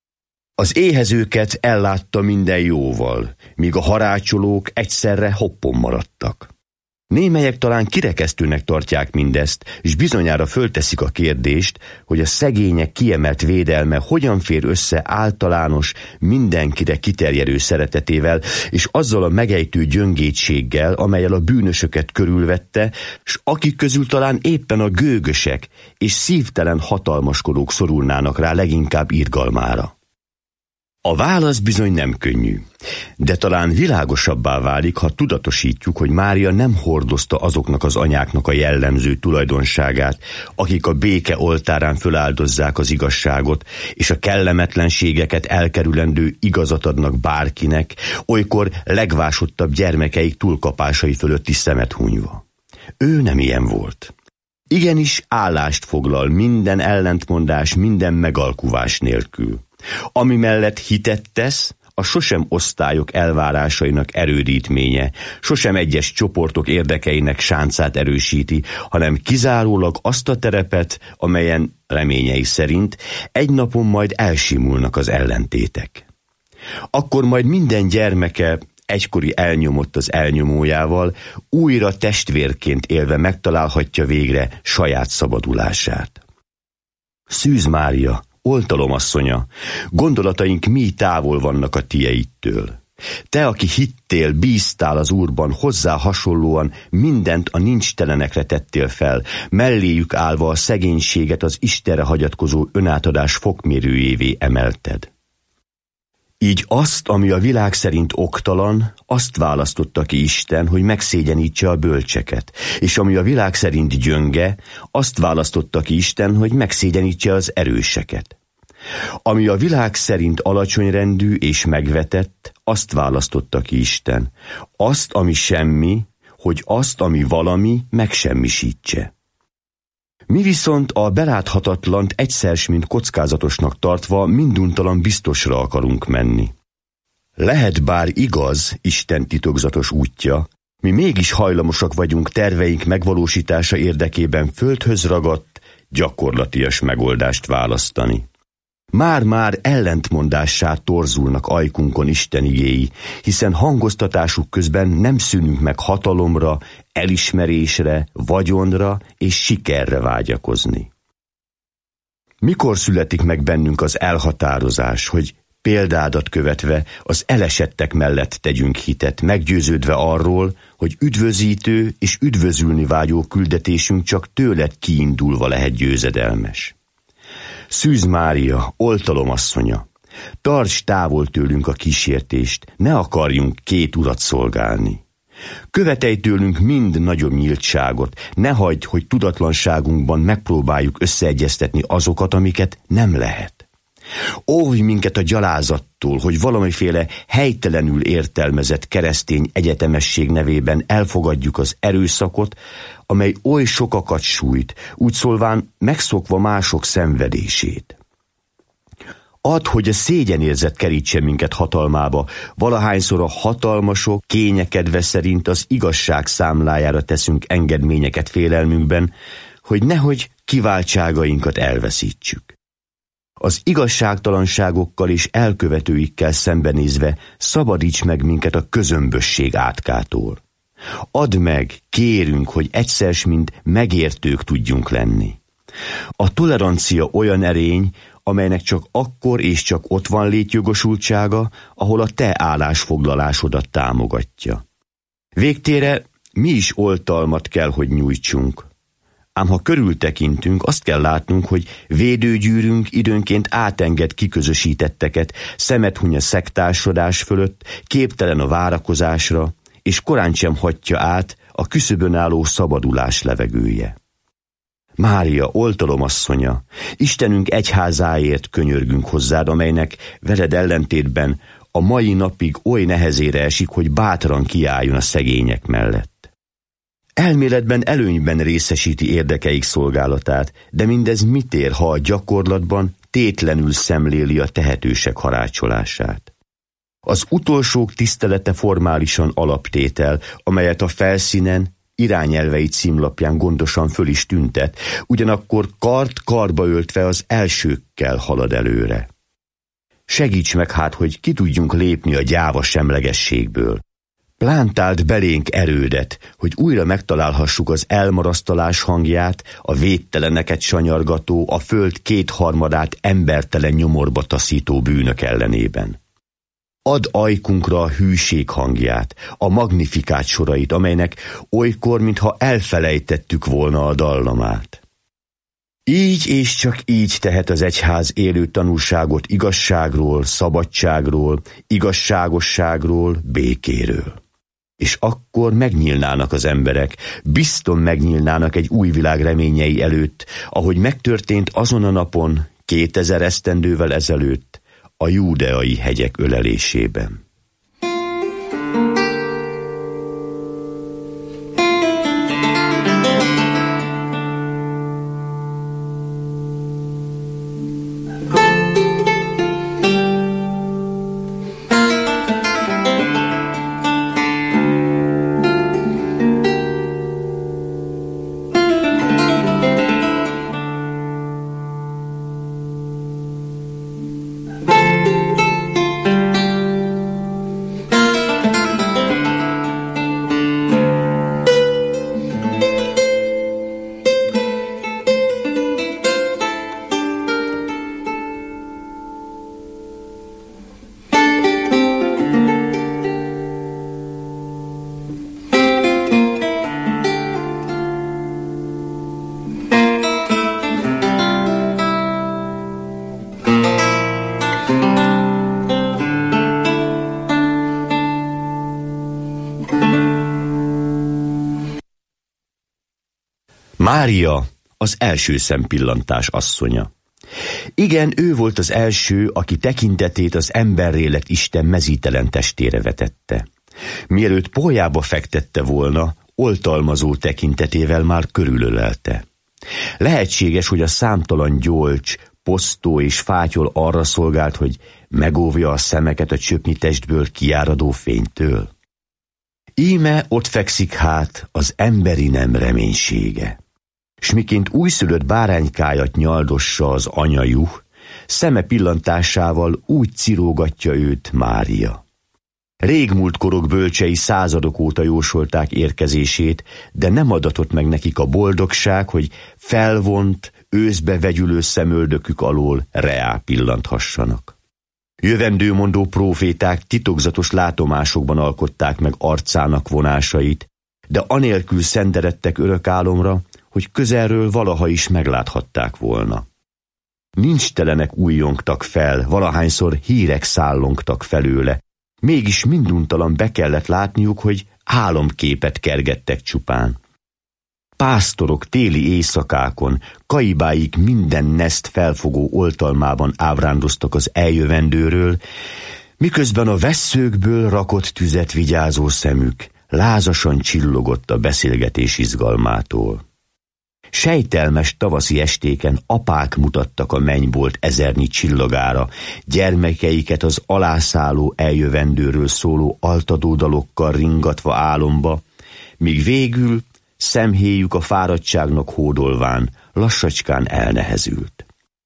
Az éhezőket ellátta minden jóval, míg a harácsolók egyszerre hoppon maradtak. Némelyek talán kirekesztőnek tartják mindezt, és bizonyára fölteszik a kérdést, hogy a szegények kiemelt védelme hogyan fér össze általános, mindenkire kiterjedő szeretetével, és azzal a megejtő gyöngétséggel, amellyel a bűnösöket körülvette, s akik közül talán éppen a gőgösek és szívtelen hatalmaskodók szorulnának rá leginkább irgalmára. A válasz bizony nem könnyű, de talán világosabbá válik, ha tudatosítjuk, hogy Mária nem hordozta azoknak az anyáknak a jellemző tulajdonságát, akik a béke oltárán föláldozzák az igazságot, és a kellemetlenségeket elkerülendő igazat adnak bárkinek, olykor legvásottabb gyermekeik túlkapásai fölött is szemet hunyva. Ő nem ilyen volt. Igenis állást foglal minden ellentmondás, minden megalkuvás nélkül. Ami mellett hitet tesz, a sosem osztályok elvárásainak erődítménye, sosem egyes csoportok érdekeinek sáncát erősíti, hanem kizárólag azt a terepet, amelyen reményei szerint egy napon majd elsimulnak az ellentétek. Akkor majd minden gyermeke, egykori elnyomott az elnyomójával, újra testvérként élve megtalálhatja végre saját szabadulását. Szűz Mária, oltalomasszonya, gondolataink mi távol vannak a tieitől. Te, aki hittél, bíztál az Úrban, hozzá hasonlóan mindent a nincstelenekre tettél fel, melléjük állva a szegénységet az Istenre hagyatkozó önátadás fokmérőjévé emelted. Így azt, ami a világ szerint oktalan, azt választotta ki Isten, hogy megszégyenítse a bölcseket, és ami a világ szerint gyönge, azt választotta ki Isten, hogy megszégyenítse az erőseket. Ami a világ szerint alacsonyrendű és megvetett, azt választotta ki Isten, azt, ami semmi, hogy azt, ami valami, megsemmisítse. Mi viszont a beláthatatlant egyszer mint kockázatosnak tartva minduntalan biztosra akarunk menni. Lehet bár igaz Isten titokzatos útja, mi mégis hajlamosak vagyunk terveink megvalósítása érdekében földhöz ragadt, gyakorlatias megoldást választani. Már-már ellentmondássá torzulnak ajkunkon Isten igéi, hiszen hangoztatásuk közben nem szűnünk meg hatalomra, elismerésre, vagyonra és sikerre vágyakozni. Mikor születik meg bennünk az elhatározás, hogy példádat követve az elesettek mellett tegyünk hitet, meggyőződve arról, hogy üdvözítő és üdvözülni vágyó küldetésünk csak tőled kiindulva lehet győzedelmes. Szűz Mária, oltalomasszonya, tarts távol tőlünk a kísértést, ne akarjunk két urat szolgálni. Követelj tőlünk mind nagyobb nyíltságot, ne hagyd, hogy tudatlanságunkban megpróbáljuk összeegyeztetni azokat, amiket nem lehet. Óvj minket a gyalázattól, hogy valamiféle helytelenül értelmezett keresztény egyetemesség nevében elfogadjuk az erőszakot, amely oly sokakat sújt, úgy szólván megszokva mások szenvedését. Add, hogy a szégyenérzet kerítse minket hatalmába, valahányszor a hatalmasok kényekedve szerint az igazság számlájára teszünk engedményeket félelmünkben, hogy nehogy kiváltságainkat elveszítsük. Az igazságtalanságokkal és elkövetőikkel szembenézve szabadíts meg minket a közömbösség átkától. Add meg, kérünk, hogy egyszer mint megértők tudjunk lenni. A tolerancia olyan erény, amelynek csak akkor és csak ott van létjogosultsága, ahol a te állásfoglalásodat támogatja. Végtére mi is oltalmat kell, hogy nyújtsunk. Ám ha körültekintünk, azt kell látnunk, hogy védőgyűrünk időnként átenged kiközösítetteket, szemet huny a szektársadás fölött, képtelen a várakozásra, és korán sem hagyja át a küszöbön álló szabadulás levegője. Mária, oltalomasszonya, Istenünk egyházáért könyörgünk hozzád, amelynek veled ellentétben a mai napig oly nehezére esik, hogy bátran kiálljon a szegények mellett. Elméletben előnyben részesíti érdekeik szolgálatát, de mindez mit ér, ha a gyakorlatban tétlenül szemléli a tehetősek harácsolását. Az utolsók tisztelete formálisan alaptétel, amelyet a felszínen, irányelvei címlapján gondosan föl is tüntet, ugyanakkor kart karba öltve az elsőkkel halad előre. Segíts meg hát, hogy ki tudjunk lépni a gyáva semlegességből. Plántáld belénk erődet, hogy újra megtalálhassuk az elmarasztalás hangját, a védteleneket sanyargató, a föld kétharmadát embertelen nyomorba taszító bűnök ellenében. Add ajkunkra a hűség hangját, a magnifikát sorait, amelynek olykor, mintha elfelejtettük volna a dallamát. Így és csak így tehet az egyház élő tanúságot igazságról, szabadságról, igazságosságról, békéről. És akkor megnyílnának az emberek, bizton megnyílnának egy új világ reményei előtt, ahogy megtörtént azon a napon, 2000 esztendővel ezelőtt, a júdeai hegyek ölelésében. Mária az első szempillantás asszonya. Igen, ő volt az első, aki tekintetét az emberré lett Isten mezítelen testére vetette. Mielőtt pojába fektette volna, oltalmazó tekintetével már körülölelte. Lehetséges, hogy a számtalan gyolcs, posztó és fátyol arra szolgált, hogy megóvja a szemeket a csöpnyi testből kiáradó fénytől. Íme ott fekszik hát az emberi nem reménysége. S miként újszülött báránykájat nyaldossa az anyajuh, szeme pillantásával úgy cirógatja őt Mária. Régmúlt korok bölcsei századok óta jósolták érkezését, de nem adatott meg nekik a boldogság, hogy felvont, őszbe vegyülő szemöldökük alól reá pillanthassanak. Jövendőmondó próféták titokzatos látomásokban alkották meg arcának vonásait, de anélkül szenderedtek örök álomra, hogy közelről valaha is megláthatták volna. Nincstelenek újjongtak fel, valahányszor hírek szállongtak felőle, mégis minduntalan be kellett látniuk, hogy álomképet kergettek csupán. Pásztorok téli éjszakákon, kaibáik minden neszt felfogó oltalmában ábrándoztak az eljövendőről, miközben a vesszőkből rakott tüzet vigyázó szemük lázasan csillogott a beszélgetés izgalmától. Sejtelmes tavaszi estéken apák mutattak a mennybolt ezernyi csillagára, gyermekeiket az alászálló eljövendőről szóló altadó dalokkal ringatva álomba, míg végül szemhéjük a fáradtságnak hódolván lassacskán elnehezült.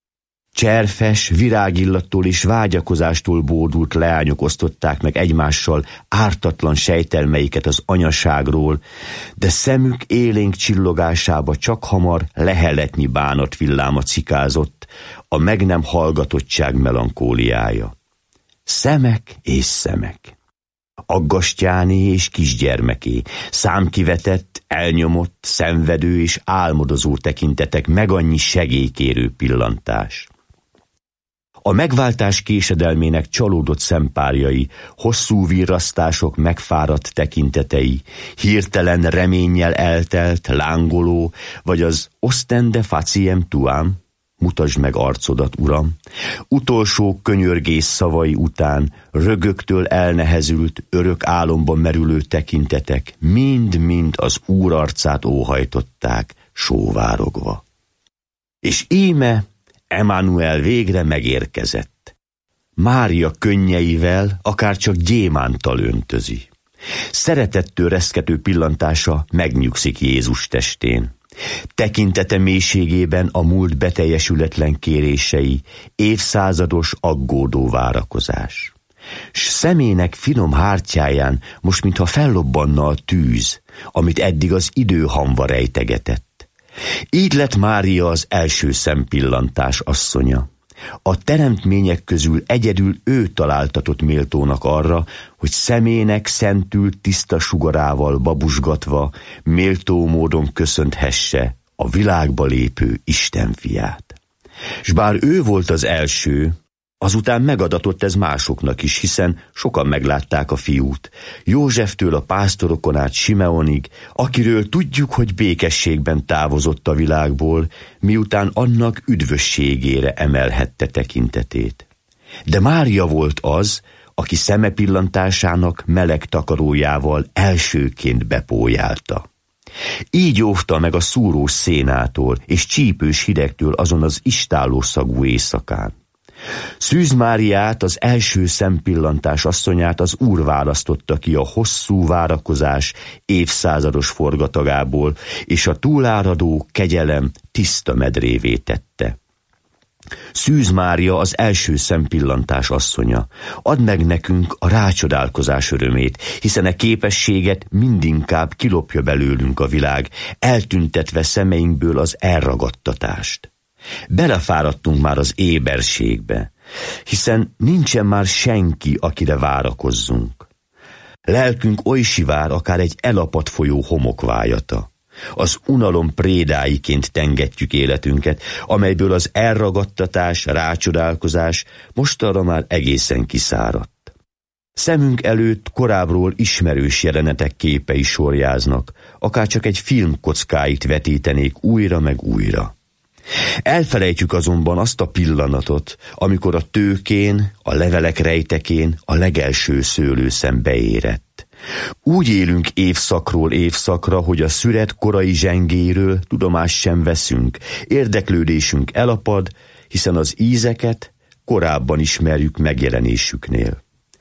Cserfes, virágillattól és vágyakozástól bódult leányok osztották meg egymással ártatlan sejtelmeiket az anyaságról, de szemük élénk csillogásába csak hamar leheletnyi bánatvilláma cikázott, a meg nem hallgatottság melankóliája. Szemek és szemek. Aggastyáné és kisgyermeké, számkivetett, elnyomott, szenvedő és álmodozó tekintetek, meg annyi segélykérő pillantás. A megváltás késedelmének csalódott szempárjai, hosszú virrasztások megfáradt tekintetei, hirtelen reménnyel eltelt, lángoló, vagy az ostende faciem tuam, mutasd meg arcodat, uram, utolsó könyörgés szavai után rögöktől elnehezült, örök álomban merülő tekintetek mind-mind az Úr arcát óhajtották, sóvárogva. És íme Emmanuel végre megérkezett. Mária könnyeivel, akárcsak gyémánttal öntözi. Szeretettől reszkető pillantása megnyugszik Jézus testén. Tekintete mélységében a múlt beteljesületlen kérései, évszázados aggódó várakozás. S szemének finom hártyáján most mintha fellobbanna a tűz, amit eddig az időhamva rejtegetett. Így lett Mária az első szempillantás asszonya. A teremtmények közül egyedül ő találtatott méltónak arra, hogy szemének szentült tiszta sugarával babusgatva méltó módon köszönthesse a világba lépő Isten fiát. S bár ő volt az első, azután megadatott ez másoknak is, hiszen sokan meglátták a fiút, Józseftől a pásztorokon át Simeonig, akiről tudjuk, hogy békességben távozott a világból, miután annak üdvösségére emelhette tekintetét. De Mária volt az, aki szeme pillantásának meleg takarójával elsőként bepójálta. Így óvta meg a szúrós szénától és csípős hidegtől azon az istálló szagú éjszakán. Szűz Máriát, az első szempillantás asszonyát az Úr választotta ki a hosszú várakozás évszázados forgatagából, és a túláradó kegyelem tiszta medrévé tette. Szűz Mária az első szempillantás asszonya. Add meg nekünk a rácsodálkozás örömét, hiszen a képességet mindinkább kilopja belőlünk a világ, eltüntetve szemeinkből az elragadtatást. Belefáradtunk már az éberségbe, hiszen nincsen már senki, akire várakozzunk. Lelkünk oly sivár, akár egy elapadt folyó homokvájata. Az unalom prédáiként tengetjük életünket, amelyből az elragadtatás, rácsodálkozás mostanra már egészen kiszáradt. Szemünk előtt korábbról ismerős jelenetek képei sorjáznak, akárcsak egy film kockáit vetítenék újra meg újra. Elfelejtjük azonban azt a pillanatot, amikor a tőkén, a levelek rejtekén a legelső szőlőszem beérett. Úgy élünk évszakról évszakra, hogy a szüret korai zsengéről tudomást sem veszünk, érdeklődésünk elapad, hiszen az ízeket korábban ismerjük megjelenésüknél.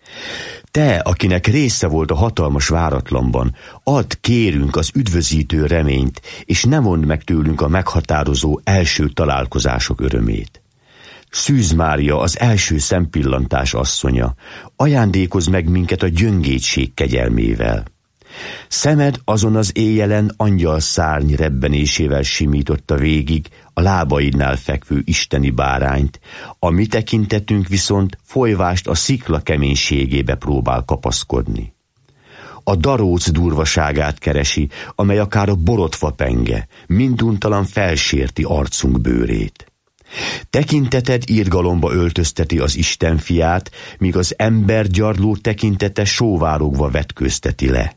Te, akinek része volt a hatalmas váratlanban, add kérünk az üdvözítő reményt, és ne mondd meg tőlünk a meghatározó első találkozások örömét. Szűz Mária, az első szempillantás asszonya, ajándékozz meg minket a gyöngétség kegyelmével. Szemed azon az éjjelen angyal szárny rebbenésével simította végig a lábaidnál fekvő isteni bárányt, a mi tekintetünk viszont folyvást a szikla keménységébe próbál kapaszkodni. A daróc durvaságát keresi, amely akár a borotva penge, minduntalan felsérti arcunk bőrét. Tekinteted irgalomba öltözteti az Isten fiát, míg az ember gyarló tekintete sóvárogva vetkőzteti le.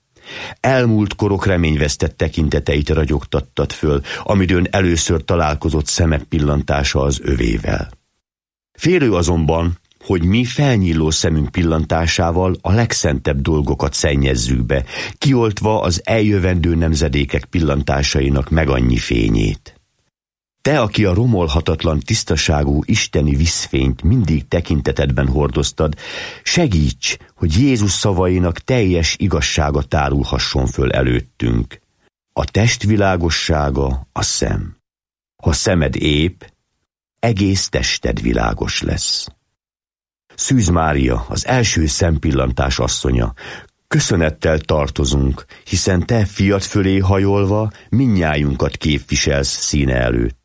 Elmúlt korok reményvesztett tekinteteit ragyogtattad föl, amidőn először találkozott szemed pillantása az övével. Félő azonban, hogy mi felnyíló szemünk pillantásával a legszentebb dolgokat szennyezzük be, kioltva az eljövendő nemzedékek pillantásainak megannyi fényét. Te, aki a romolhatatlan tisztaságú isteni vízfényt mindig tekintetedben hordoztad, segíts, hogy Jézus szavainak teljes igazsága tárulhasson föl előttünk. A test világossága a szem. Ha szemed épp, egész tested világos lesz. Szűz Mária, az első szempillantás asszonya, köszönettel tartozunk, hiszen te fiad fölé hajolva mindnyájunkat képviselsz színe előtt.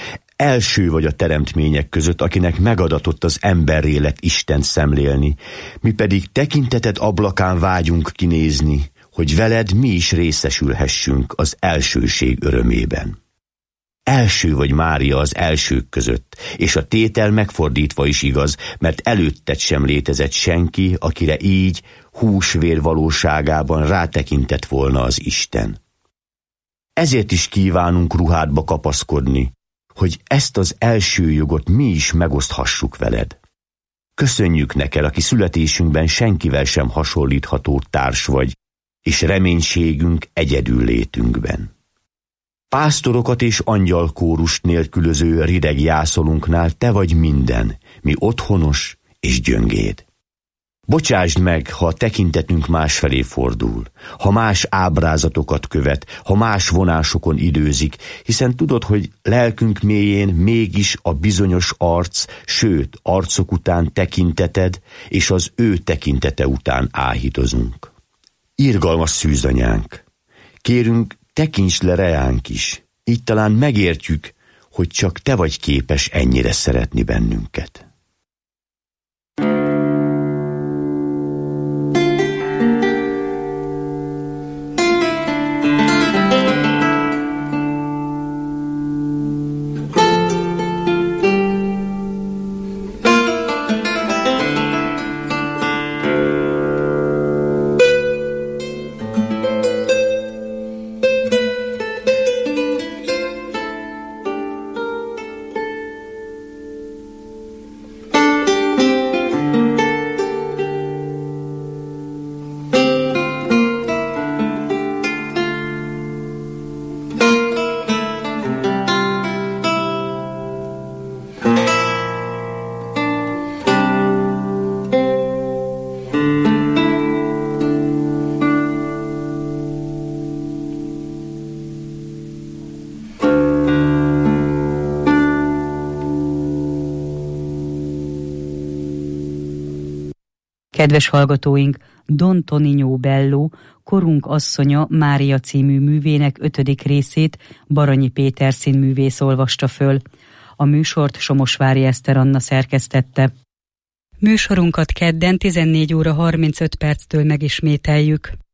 Első vagy a teremtmények között, akinek megadatott az emberré lett Istent szemlélni, mi pedig tekinteted ablakán vágyunk kinézni, hogy veled mi is részesülhessünk az elsőség örömében. Első vagy Mária az elsők között, és a tétel megfordítva is igaz, mert előtted sem létezett senki, akire így húsvér valóságában rátekintett volna az Isten. Ezért is kívánunk ruhádba kapaszkodni, hogy ezt az első jogot mi is megoszthassuk veled. Köszönjük neked, aki születésünkben senkivel sem hasonlítható társ vagy, és reménységünk egyedül létünkben. Pásztorokat és angyalkórust nélkülöző rideg jászolunknál te vagy minden, mi otthonos és gyöngéd. Bocsásd meg, ha a tekintetünk másfelé fordul, ha más ábrázatokat követ, ha más vonásokon időzik, hiszen tudod, hogy lelkünk mélyén mégis a bizonyos arc, sőt, arcok után tekinteted, és az ő tekintete után áhítozunk. Irgalmas szűzanyánk, kérünk, tekints le reánk is, így talán megértjük, hogy csak te vagy képes ennyire szeretni bennünket. Kedves hallgatóink, Don Tonino Bello, Korunk asszonya Mária című művének 5. részét Baranyi Péter színművész olvasta föl. A műsort Somosvári Eszter Anna szerkesztette. Műsorunkat kedden 14 óra 35 perctől megismételjük.